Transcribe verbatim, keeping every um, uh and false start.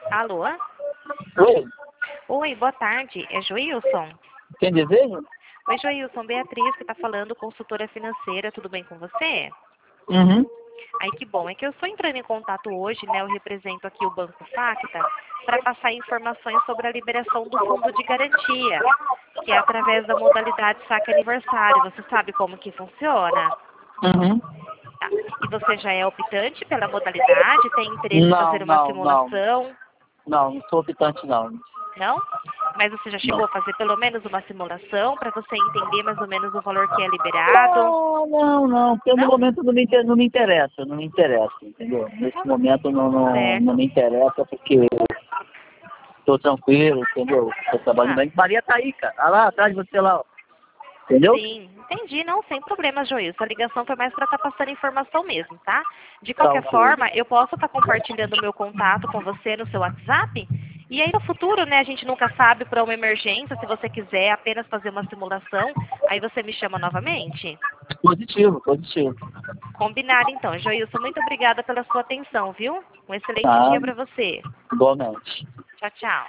Alô? Oi, Oi, boa tarde. É Joilson? quem deseja? Oi, Joilson. Beatriz que está falando, consultora financeira. Tudo bem com você? Uhum. Ai, que bom. É que eu estou entrando em contato hoje, né? Eu represento aqui o Banco Facta para passar informações sobre a liberação do fundo de garantia, que é através da modalidade saque aniversário. Você sabe como que funciona? Uhum. Tá. E você já é optante pela modalidade? Tem interesse em Não, fazer uma não, não. simulação? Não, não sou optante, não. Não? Mas você já Não. chegou a fazer pelo menos uma simulação para você entender mais ou menos o valor que é liberado? Não, não, não, porque no Não? momento não me, inter- não me interessa, não me interessa, entendeu? Nesse momento não, não, não Certo. me interessa porque estou tranquilo, entendeu? Estou trabalhando Ah, bem. Maria tá aí, cara. Olha lá atrás de você lá, ó. Entendeu? sim. Entendi. Não, sem problema, Joilson. A ligação foi mais para estar passando informação mesmo, tá? De Tá qualquer ok. forma, eu posso estar compartilhando o meu contato com você no seu WhatsApp? E aí no futuro, né, a gente nunca sabe para uma emergência, se você quiser apenas fazer uma simulação, aí você me chama novamente? Positivo, positivo. Combinado então, Joilson. Muito obrigada pela sua atenção, viu? Um excelente Tá, dia para você. igualmente. Tchau, tchau.